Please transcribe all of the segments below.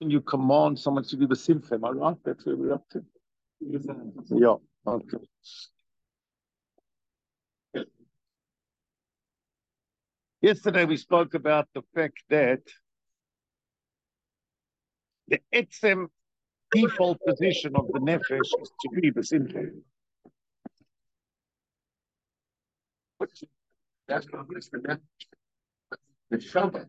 can you command someone to be besimcha? Am I right? That's where we're up to. Yeah. Okay. Yesterday we spoke about the fact that the etzem default position of the nefesh is to be besimcha. That's not the Shabbat.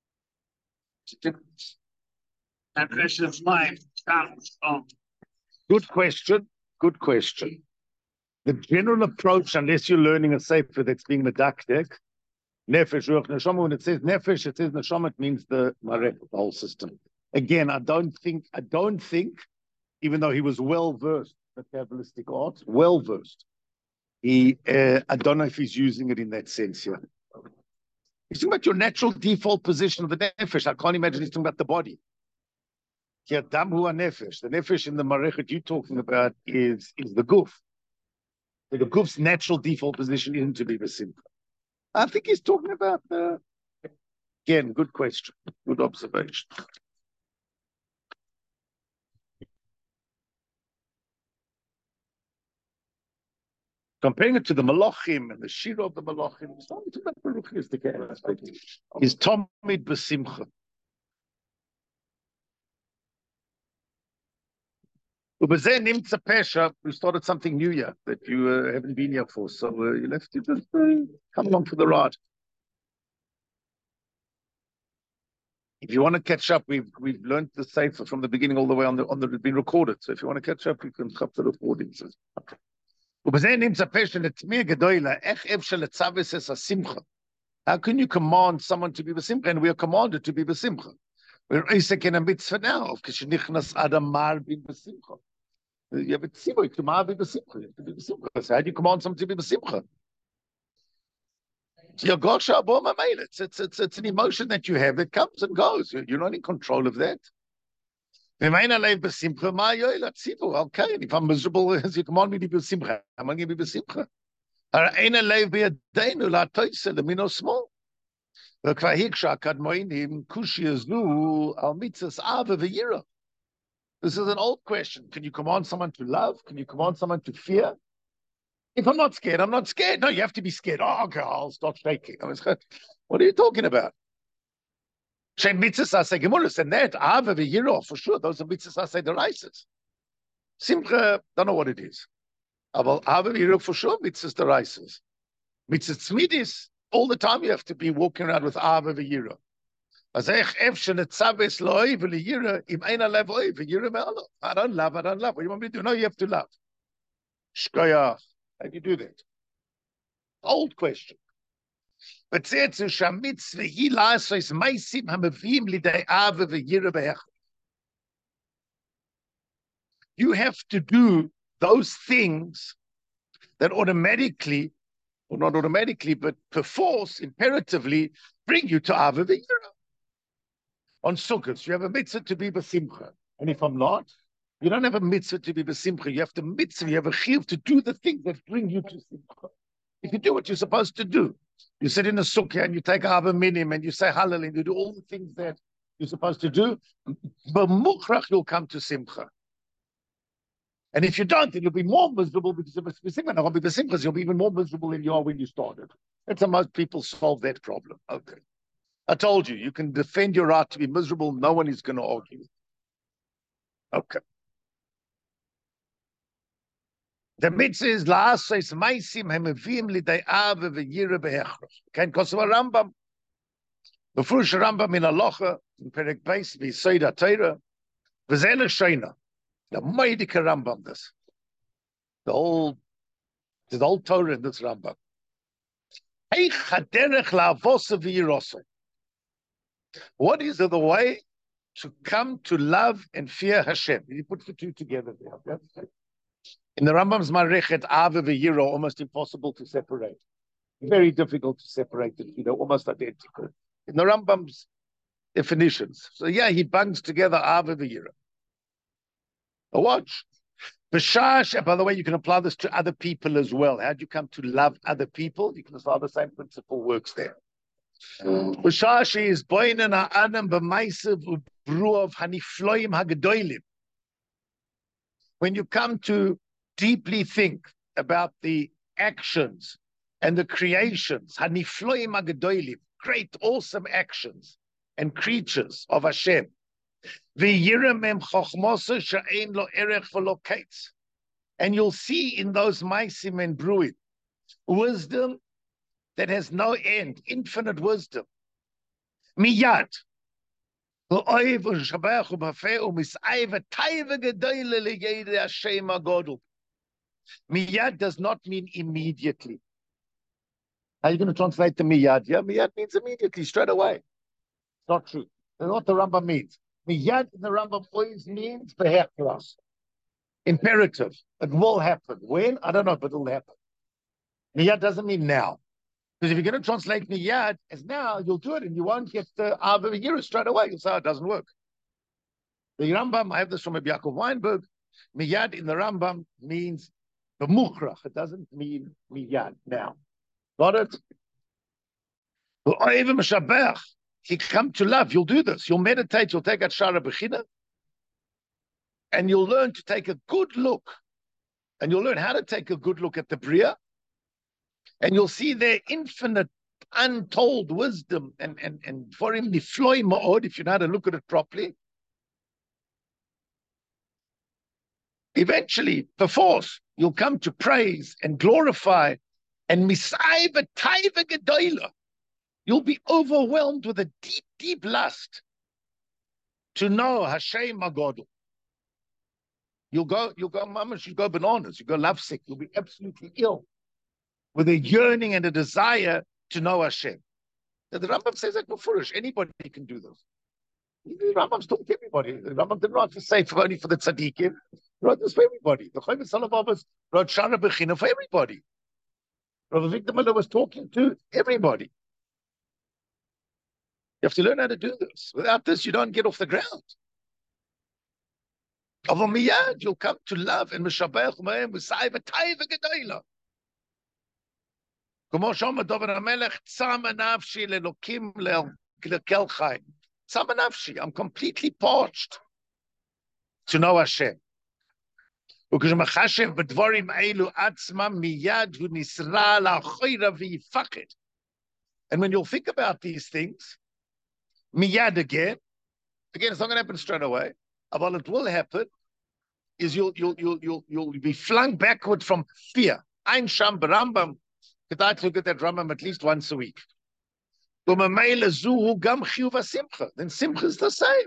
Nefesh's mind comes on. Good question. Good question. The general approach, unless you're learning a sefer that's being medactic, nefesh, ruach, neshama, when it says nefesh, it says neshama, it means the marek, the whole system. Again, I don't think, even though he was well versed in the Kabbalistic arts, well versed, I don't know if he's using it in that sense here. He's talking about your natural default position of the nefesh. I can't imagine he's talking about the body. Here, dam hua nefesh. The nefesh in the marechet you're talking about is the guf. So the guf's natural default position isn't to be besimcha. I think he's talking about the. Again, good question, good observation. Comparing it to the Malachim and the Shira of the Malachim, it's not about the ruchnistic aspect. Is Tomid besimcha. We started something new here that you haven't been here for, so you'll have to just come along for the ride. If you want to catch up, we've learned the sefer from the beginning all the way on the it's been recorded. So if you want to catch up, you can cut the recordings. How can you command someone to be besimcha? And we are commanded to be besimcha. We're in a mitzvah now. You have a tzivoy to be besimcha. You have to be besimcha. So how do you command someone to be besimcha? It's an emotion that you have. It comes and goes. You're not in control of that. Okay, and if I'm miserable, as you command me to be besimcha, I'm going to be besimcha. Small. This is an old question. Can you command someone to love? Can you command someone to fear? If I'm not scared, I'm not scared. No, you have to be scared. Oh, okay, I'll start shaking. What are you talking about? Shem mitzvahs say gemuras and that ava v'yira for sure. Those are mitzvahs say the rices. Simcha, don't know what it is. But ava v'yira for sure. Mitzvahs the rices. Mitzvahs tzmidis all the time. You have to be walking around with ava v'yira. I don't love. What do you want me to do? No, you have to love. Shkoyach. How do you do that? Old question. But you have to do those things that automatically, or not automatically, but perforce, imperatively, bring you to Ava V'Yira. On Sukkot, you have a mitzvah to be besimcha. And if I'm not, you don't have a mitzvah to be besimcha. You have to mitzvah, you have a chiyuv to do the things that bring you to simcha. If you do what you're supposed to do, you sit in a sukkah and you take Ava Minim and you say Hallel and you do all the things that you're supposed to do, but mukhrach you'll come to simcha. And if you don't, then you'll be more miserable because of besimcha. Not be besimcha, you'll be even more miserable than you are when you started. That's how most people solve that problem. Okay. I told you, you can defend your right to be miserable. No one is going to argue. Okay. The mitzvah is la'asos ma'asim hemevim lidei ava v'yira be'echrach. Kein kosev Rambam. Befrush Rambam in Halacha in Perek Beis v'Yesod HaTorah v'zeh l'shoina. The Moedika Rambam this. The whole Torah in this Rambam. Eich haderech la'avosa v'yirosei. What is the way to come to love and fear Hashem? You put the two together there. Okay? In the Rambam's Marechet, Ava v'Yira, almost impossible to separate. Very difficult to separate the two. They're almost identical. In the Rambam's definitions. So yeah, he bungs together Ava v'Yira. But watch. B'shash, by the way, you can apply this to other people as well. How do you come to love other people? You can apply the same principle works there. B'shash is boinen ha'adam b'maisav bruov hanifloim hagedolim. When you come to deeply think about the actions and the creations, hanifloim hagedolim, great, awesome actions and creatures of Hashem, v'yirem chochmosa she'ein lo erech v'lo kates, and you'll see in those maisim and bruit wisdom that has no end, infinite wisdom. Miyad. Miyad does not mean immediately. How are you going to translate the miyad? Yeah, miyad means immediately, straight away. It's not true. That's what the Rambam means. Miyad in the Rambam always means behechlas. Imperative. It will happen. When? I don't know, but it will happen. Miyad doesn't mean now. Because if you're going to translate miyad as now, you'll do it and you won't get the av of a year straight away. You'll say it doesn't work. The Rambam, I have this from Rabbi Yaakov Weinberg, miyad in the Rambam means b'muchrach. It doesn't mean miyad now. Got it? If you come to love, you'll do this. You'll meditate, you'll take out Shara Bechina, and you'll learn to take a good look. And you'll learn how to take a good look at the Bria. And you'll see their infinite, untold wisdom and for him, nifloi ma'od, if you know how to look at it properly. Eventually, perforce, you'll come to praise and glorify and misai v'taiva gedola. You'll be overwhelmed with a deep, deep lust to know Hashem Agadol. You'll go, mamash, you'll go bananas, you'll go lovesick, you'll be absolutely ill with a yearning and a desire to know Hashem. Now, the Rambam says that before, anybody can do this. The Rambam's talking to everybody. The Rambam didn't write to say only for the tzaddikim. He wrote this for everybody. The Choyim Salavavas wrote Shara Bechina for everybody. Rabbi Victor Miller was talking to everybody. You have to learn how to do this. Without this, you don't get off the ground. Avomiyad, you'll come to love and Meshabech Umayim Musai v'Taiva Gedola. כמו שאומר דוד המלך, צמא נפשי לאלוקים לכל חי. צמא נפשי, I'm completely parched to know Hashem. וכשמחשב בדבורים אלו עצמם מיד הוא נסרע לאחוירה ויפחד. And when you'll think about these things, miyad again, it's not going to happen straight away. But it will happen. Is you'll be flung backward from fear. Ein Sham Rambam. I'd look at that Rambam at least once a week. Then simcha is the same.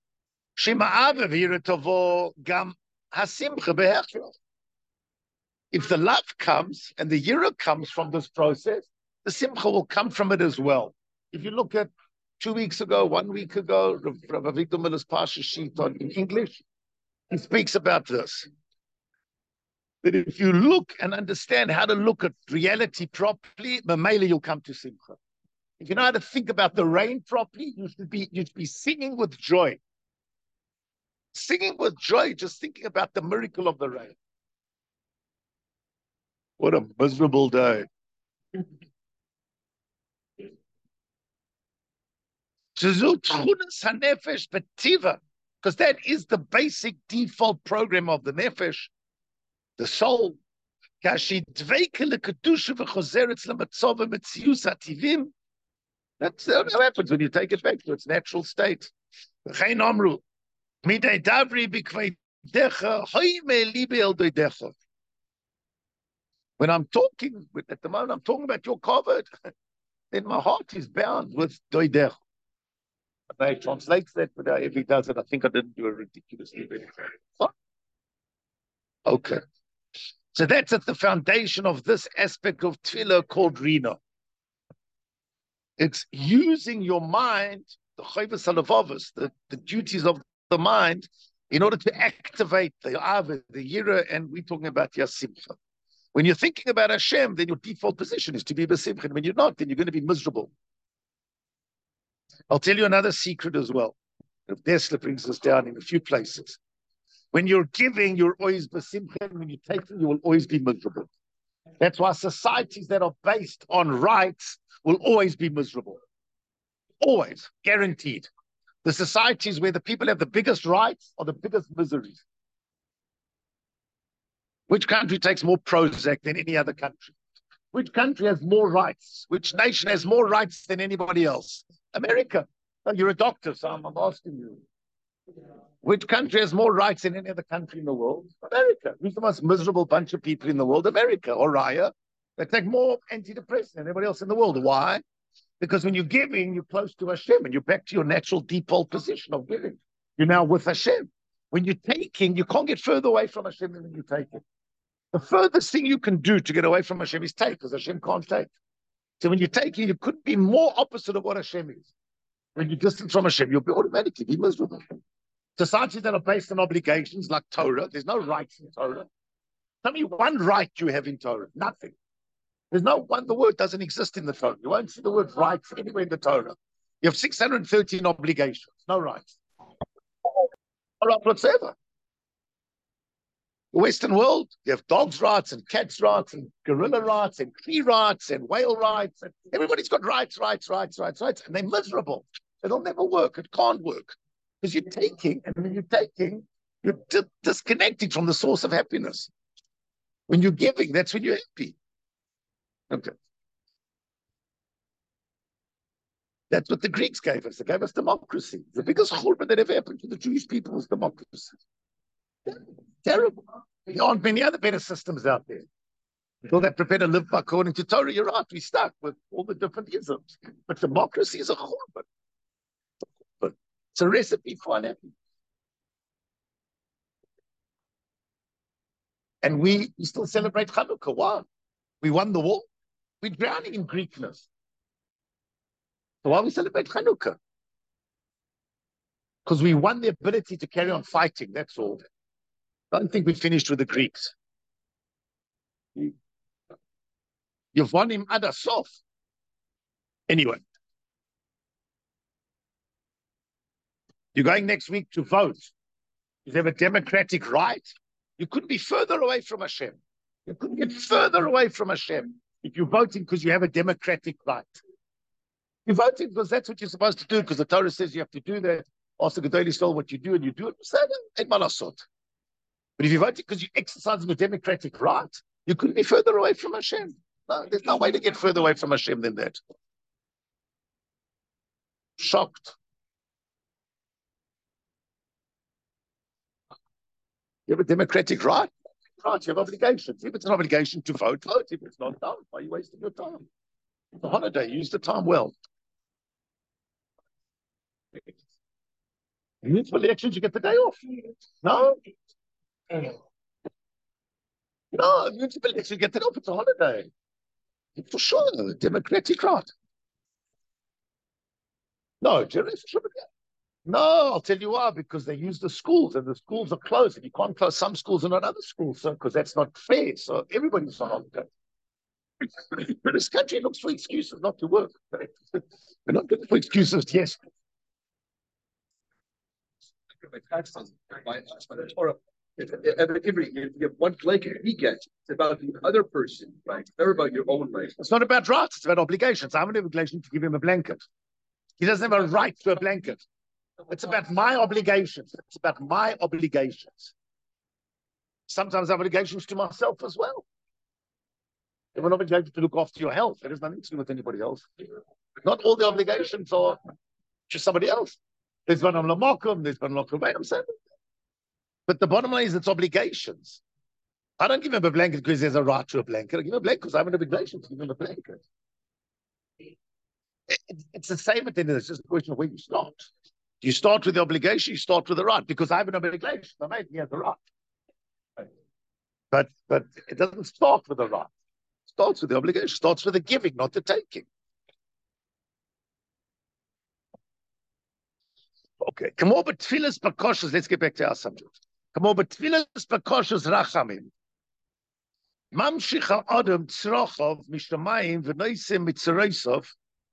If the love comes and the yira comes from this process, the simcha will come from it as well. If you look at 2 weeks ago, 1 week ago, Rabbi Victor Miller's Pasha sheet in English, he speaks about this. That if you look and understand how to look at reality properly, Mamela, you'll come to simcha. If you know how to think about the rain properly, you should be singing with joy. Singing with joy, just thinking about the miracle of the rain. What a miserable day. Because that is the basic default program of the nefesh. The soul, that's what happens when you take it back to its natural state. When I'm talking, at the moment I'm talking about your covered, then my heart is bound with doidech. They translates that, but if he does it, I think I didn't do a ridiculously better. Okay. So that's at the foundation of this aspect of tefillah called Rina. It's using your mind, the chayvus halavavos, the duties of the mind, in order to activate the ava, the yira, and we're talking about yasimcha. When you're thinking about Hashem, then your default position is to be besimcha. And when you're not, then you're going to be miserable. I'll tell you another secret as well. Dessler brings us down in a few places. When you're giving, you're always besimcha. When you're taking, you will always be miserable. That's why societies that are based on rights will always be miserable. Always, guaranteed. The societies where the people have the biggest rights or the biggest miseries. Which country takes more Prozac than any other country? Which country has more rights? Which nation has more rights than anybody else? America. Well, you're a doctor, so I'm asking you. Which country has more rights than any other country in the world? America. Who's the most miserable bunch of people in the world? America or Raya. They take more antidepressants than anybody else in the world. Why? Because when you're giving, you're close to Hashem and you're back to your natural default position of giving. You're now with Hashem. When you're taking, you can't get further away from Hashem than when you take it. The furthest thing you can do to get away from Hashem is take, because Hashem can't take. So when you're taking, you couldn't be more opposite of what Hashem is. When you're distant from Hashem, you'll be automatically be miserable. Societies that are based on obligations like Torah, there's no rights in Torah. Tell me one right you have in Torah. Nothing. There's no one, the word doesn't exist in the Torah. You won't see the word rights anywhere in the Torah. You have 613 obligations, no rights. No right whatsoever. The Western world, you have dogs' rights and cats' rights and gorilla rights and tree rights and whale rights. And everybody's got rights, and they're miserable. It'll never work. It can't work. Because you're taking, and when you're taking, you're disconnecting from the source of happiness. When you're giving, that's when you're happy. Okay. That's what the Greeks gave us. They gave us democracy. The biggest churban that ever happened to the Jewish people was democracy. Terrible. There aren't many other better systems out there. People that prepare to live according to Torah, you're right. We're stuck with all the different isms. But democracy is a churban. But it's a recipe for unhappiness. And we still celebrate Hanukkah. Why? We won the war. We're drowning in Greekness. So why we celebrate Hanukkah? Because we won the ability to carry on fighting, that's all. I don't think we finished with the Greeks. You've won him ad sof. Anyway. You're going next week to vote. You have a democratic right. You couldn't be further away from Hashem. You couldn't get further away from Hashem if you're voting because you have a democratic right. You're voting because that's what you're supposed to do, because the Torah says you have to do that. Ask the Gedolei Yisrael what you do, and you do it. But if you're voting because you're exercising a democratic right, you couldn't be further away from Hashem. No, there's no way to get further away from Hashem than that. Shocked. You have a democratic right. Right, you have obligations. If it's an obligation to vote, vote. If it's not, don't. Why are you wasting your time? It's a holiday. Use the time well. Municipal elections, you get the day off. No? No, municipal elections, you get the day off. It's a holiday. For sure, democratic right. No, generally for sure. No, I'll tell you why, because they use the schools and the schools are closed and you can't close some schools and not other schools, so because that's not fair. So everybody's on holiday. But this country looks for excuses not to work. We're not looking for excuses, yes. By the Torah. If you have one blanket he gets, it's about the other person, right? It's never about your own right. It's not about rights, it's about obligations. I have an obligation to give him a blanket. He doesn't have a right to a blanket. It's about my obligations. It's about my obligations. Sometimes I have obligations to myself as well. You have an obligation to look after your health. It has nothing to do with anybody else. Not all the obligations are to somebody else. There's one on Lamakum, there's one on Lamakum. But the bottom line is it's obligations. I don't give him a blanket because there's a right to a blanket. I give him a blanket because I have an obligation to give him a blanket. It's the same at the end of this. It's just a question of where you start. You start with the obligation, you start with the right, because I have an obligation. I made me have the right. But it doesn't start with the right. It starts with the obligation, it starts with the giving, not the taking. Okay. Come over tefillas bakoshes. Let's get back to our subject. Come over tefillas bakoshes rachamim. Mamshich ha'adam tzrochov mishamayim v'noisim mitzereisov.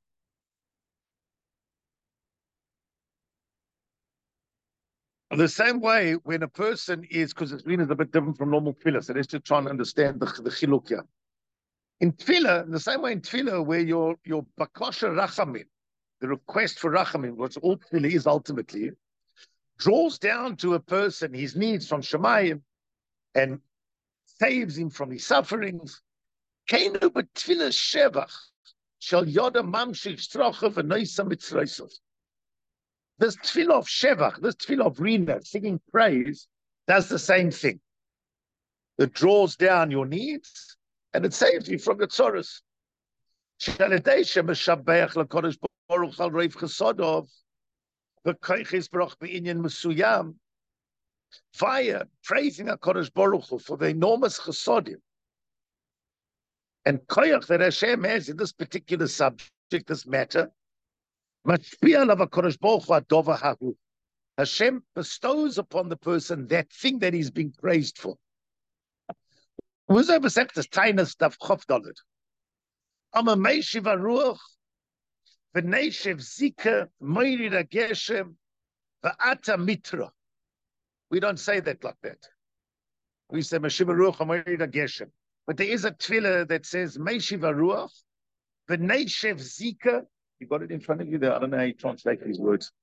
The same way, when a person is, because it's a bit different from normal tefillah, so let's just try and understand the chiluk here. In tefillah, in the same way in tefillah, where your bakosha rachamim, the request for rachamim, what all tefillah is ultimately, draws down to a person his needs from Shemayim and saves him from his sufferings. Keinu b'tefillah shevach shel yoda mamshich strocha v'noisa mitzroisov. This tefillah of shevach, this tefillah of rina, singing praise, does the same thing. It draws down your needs and it saves you from the tzoros. Shaladesha meshabeach l'kodesh baruch al reiv chesodov v'koiches baruch b'inyan mesuyam. Fire praising HaKadosh Baruch Hu for the enormous chesodim and koyach that Hashem has in this particular subject, this matter. Mashpia alav HaKadosh Baruch Hu adova hahu. Hashem bestows upon the person that thing that he's being praised for. Who's over this tiny stuff chof dalet? Ama meishiv aruach v'neishev zika moirid hageshem v'ata mitra. We don't say that like that. We say Meshiv Ruach Hamorid Geshem. But there is a tefillah that says Meshiv Ruach v'neishev zika. You got it in front of you there. I don't know how you translate these words.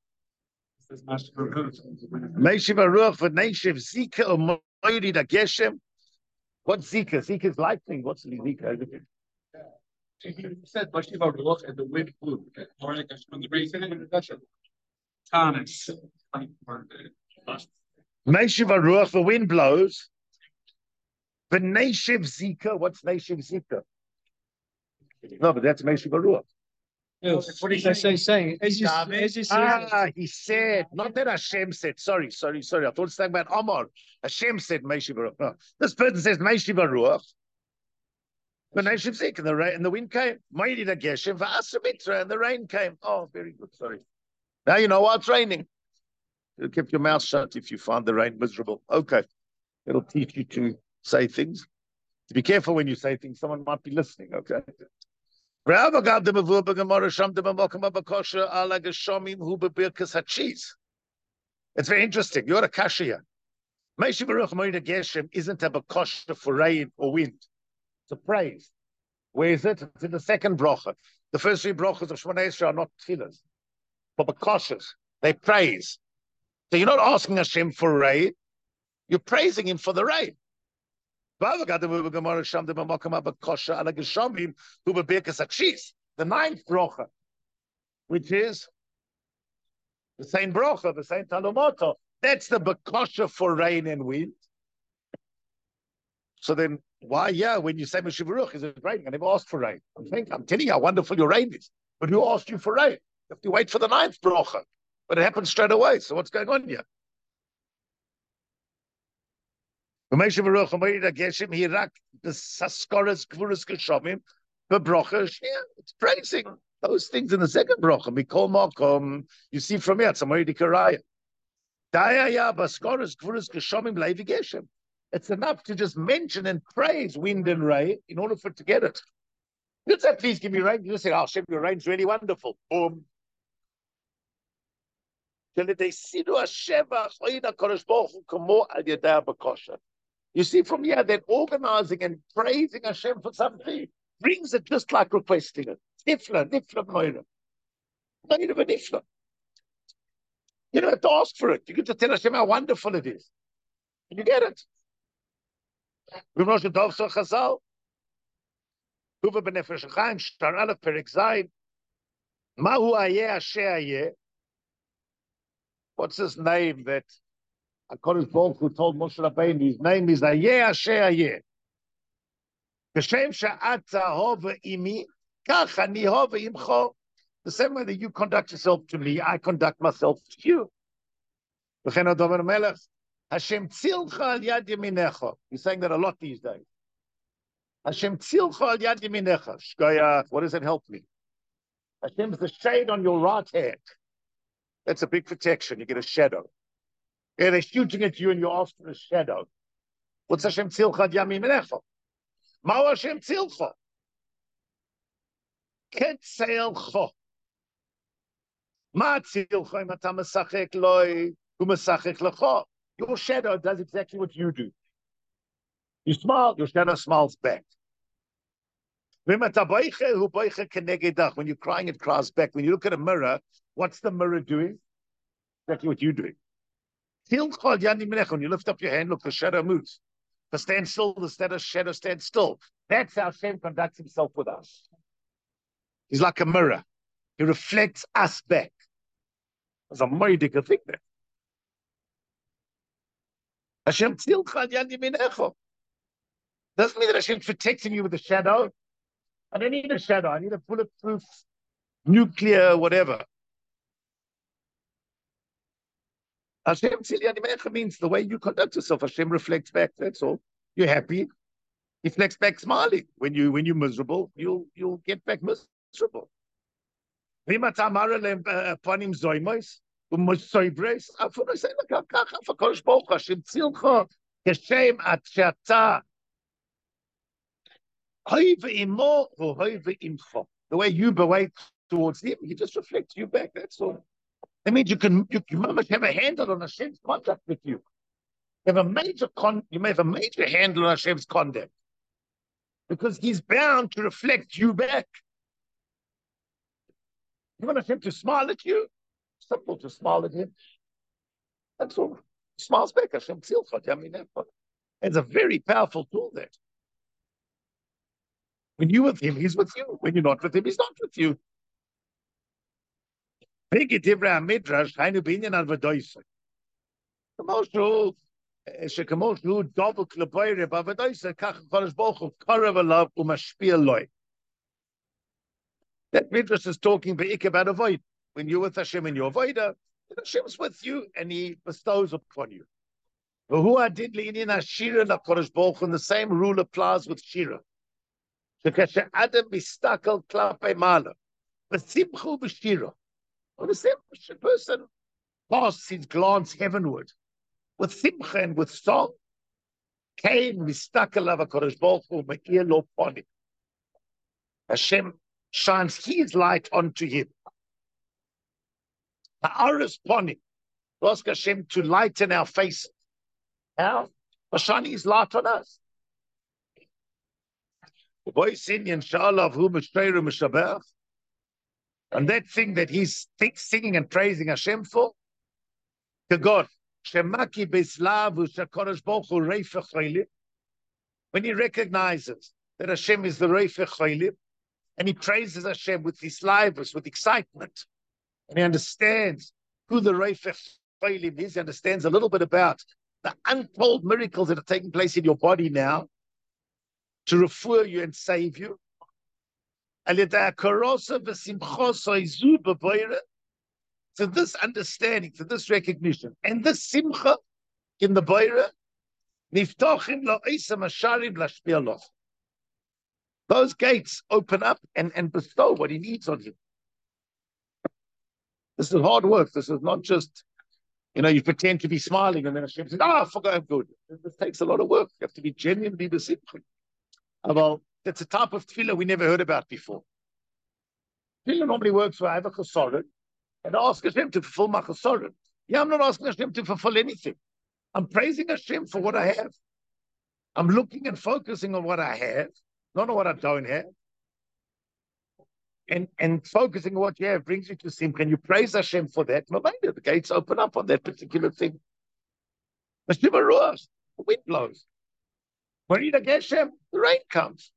Meshiv Ruach v'neishev zika Hamorid Geshem. What's zika? Zika is lightning. What's zika? You said Meshiv Ruach and the wind blew. Thomas. Meshiv Ruach, the wind blows. V'neishev zika. What's neishev zika? No, but that's Meshiv Ruach. Yes. What is he saying? He said, not that Hashem said. Sorry. I thought it's talking about Omar. Hashem said Meshiv Ruach. No, this person says Meshiv Ruach. V'neishev zika, and the wind came. Moedi da Geshem v'asra mitra, and the rain came. Oh, very good. Sorry. Now you know why it's raining. You keep your mouth shut if you find the rain miserable. Okay. It'll teach you to say things. To be careful when you say things. Someone might be listening. Okay. It's very interesting. You're a kashia. Meshiv Baruch Moed Geshem isn't a bakosha for rain or wind. It's a praise. Where is it? It's in the second bracha. The first three brachas of Shmoneh Esrei are not tefillahs, but bakoshas. They praise. So you're not asking Hashem for rain, you're praising Him for the rain. The ninth bracha, which is the same bracha, the same talumoto, that's the bakosha for rain and wind. So then, why, when you say Meshiv Ruach, is it raining? I never asked for rain. I'm telling you how wonderful your rain is. But who asked you for rain? You have to wait for the ninth bracha. But it happens straight away. So what's going on here? It's praising those things in the second bracha. You see from here, it's a Moedi Karaya. It's enough to just mention and praise wind and rain in order for it to get it. You don't say, please give me rain. You just say, Hashem, your rain's really wonderful. Boom. You see from here that organizing and praising Hashem for something brings it just like requesting it. Nifla, moira. Nifla. You don't have to ask for it. You get to tell Hashem how wonderful it is. And you get it. What's his name that HaKadosh Baruch Hu told Moshe Rabbeinu? His name is Ayeh Asher Ayeh. B'shem she'ata hova imi, kach ani hova imcho. The same way that you conduct yourself to me, I conduct myself to you. V'chen Adomer Melech, Hashem tzilcha al yad yeminecha. He's saying that a lot these days. Hashem tzilcha al yad yeminecha. Shkoyach, what does it help me? Hashem's the shade on your right hand. That's a big protection. You get a shadow. Yeah, they're shooting at you and you ask for a shadow. What's Hashem tzilcha ad yamim lecha? Ma'u Hashem tzilcha? Ketzeilcha. Ma tzilcha im ata mesachek loi hu mesachek lecha. Your shadow does exactly what you do. You smile, your shadow smiles back. When you're crying, it cries back. When you look at a mirror, what's the mirror doing? Exactly what you're doing. When you lift up your hand, look, the shadow moves. To stand still, the shadow stands still. That's how Hashem conducts himself with us. He's like a mirror. He reflects us back. That's a moedica thing there. Hashem tzilcha yan yaminecho. Doesn't mean that Hashem's protecting you with a shadow. I don't need a shadow. I need a bulletproof, nuclear, whatever. Hashem tzil yan yaminecho means the way you conduct yourself. Hashem reflects back. That's all. You're happy. He reflects back smiling. When you're miserable, you'll get back miserable. The way you behave towards him, he just reflects you back. That's all. That means you must have a handle on Hashem's contact with you. You may have a major handle on Hashem's conduct because he's bound to reflect you back. You want Hashem to smile at you? Simple to smile at him. That's all. He smiles back. Hashem tzilcha yaminech. It's a very powerful tool there. When you're with him, he's with you. When you're not with him, he's not with you. That midrash is talking about avoid. When you're with Hashem and you're avoider, Hashem's with you and he bestows upon you. And the same rule applies with Shira. When the same person casts his glance heavenward with simcha and with song, Hashem shines his light onto him. Ha'aris ponim. Ask Hashem to lighten our faces. How? By shining his light on us. And that thing that he's singing and praising Hashem for, to God. When he recognizes that Hashem is the Reifech Chaylim, and he praises Hashem with his livers, with excitement, and he understands who the Reifech Chaylim is, he understands a little bit about the untold miracles that are taking place in your body now to refer you and save you. To this understanding, to this recognition, and this simcha in the Boira, those gates open up and bestow what he needs on him. This is hard work. This is not just, you pretend to be smiling and then Hashem says, I forgot I'm good. This takes a lot of work. You have to be genuinely besimcha. Well, that's a type of tefillah we never heard about before. Tefillah normally works where I have a chesaron and I ask Hashem to fulfill my chesaron. Yeah, I'm not asking Hashem to fulfill anything. I'm praising Hashem for what I have. I'm looking and focusing on what I have, not on what I don't have. And focusing on what you have brings you to simcha. Can you praise Hashem for that? The gates open up on that particular thing. The wind blows. Marina Geshem, the rain comes.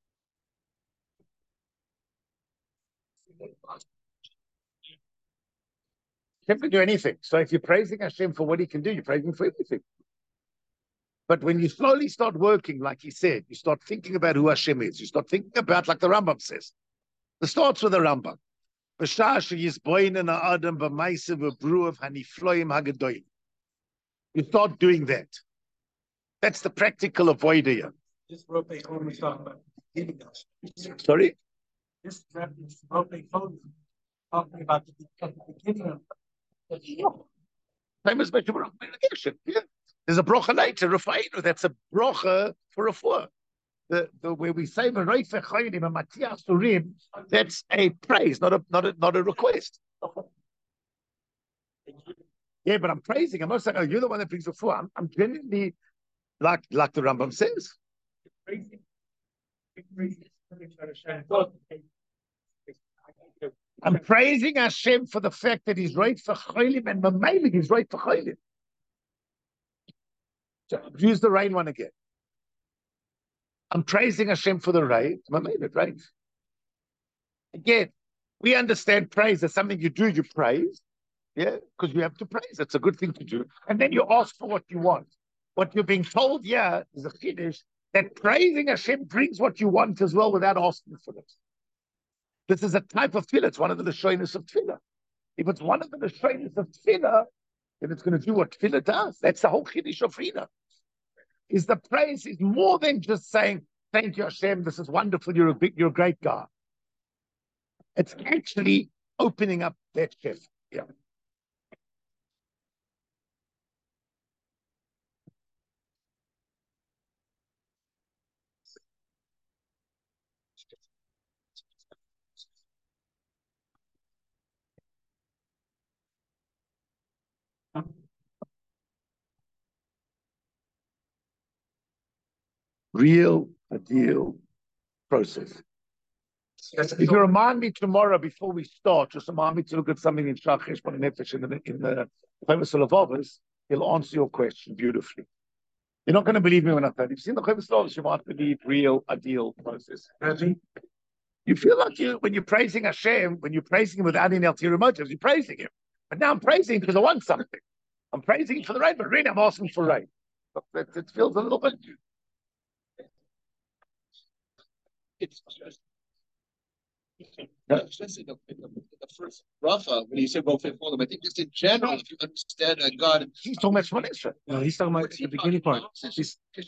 Hashem can do anything. So if you're praising Hashem for what he can do, you're praising for everything. But when you slowly start working, like he said, you start thinking about who Hashem is. You start thinking about, like the Rambam says. It starts with the Rambam. You start doing that. That's the practical avoider. This Ropei Home is talking about giving us. Sorry? This Ropei Home talking about the beginning of the Same as irrigation. Yeah. There's a brocha later, Rafa'inu. That's a brocha for refuah. The where we say Reifech Chaylim and Matiach Surim, that's a praise, not a request. Yeah, but I'm praising. I'm not saying, oh, you're the one that brings refuah. I'm genuinely like the Rambam says. I'm praising Hashem for the fact that He's right for Cholim and Mamailik He's right for Cholim. So use the rain one again. I'm praising Hashem for the rain, Mamailik, right? Again, we understand praise as something you do, you praise, yeah, because you have to praise. It's a good thing to do. And then you ask for what you want. What you're being told here is a finish that praising Hashem brings what you want as well without asking for it. This is a type of tefillah. It's one of the lashonos of tefillah. If it's one of the lashonos of tefillah, then it's going to do what tefillah does. That's the whole chiddush of tefillah. Is the praise is more than just saying, "Thank you, Hashem. This is wonderful. You're a great guy." It's actually opening up that shift. Yeah. Real, a deal process. If you remind me tomorrow before we start, just remind me to look at something in Shach Cheshbon Nefesh in the Chomas Levavos, he'll answer your question beautifully. You're not going to believe me when I tell you. If you've seen the Chomas Levavos, you might believe real, a deal process. You feel like when you're praising Hashem, when you're praising Him without any ulterior motives, you're praising Him. But now I'm praising Him because I want something. I'm praising Him for the rain, but really I'm asking for rain. It feels a little bit. It's just especially the first Rafa, when you say Rofei Cholim, I think just in general, if you understand that God. He's talking about Shemona Esrei. No, he's talking about the beginning part. That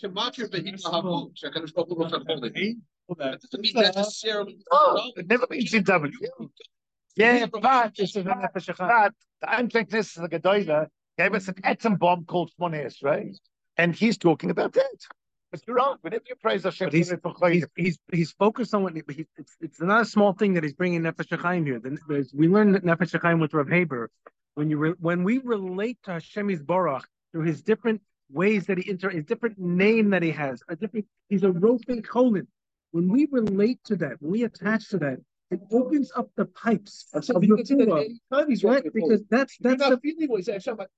doesn't mean necessarily. No, it never means in W. Yeah, but the Eintrachtnis Gedoyle gave us an atom bomb called Shemona Esrei, and he's talking about that. But you're wrong. Whenever you praise Hashem, he's focused on what it's not a small thing that he's bringing Nefesh HaChaim here. We learned Nefesh HaChaim with Rav Haber. When we relate to Hashem Yisborach through his different ways that his different name that he has, he's a Rofei Cholim. When we relate to that, when we attach to that, it opens up the pipes of the Torah. Right? Because that's the feeling what he's saying.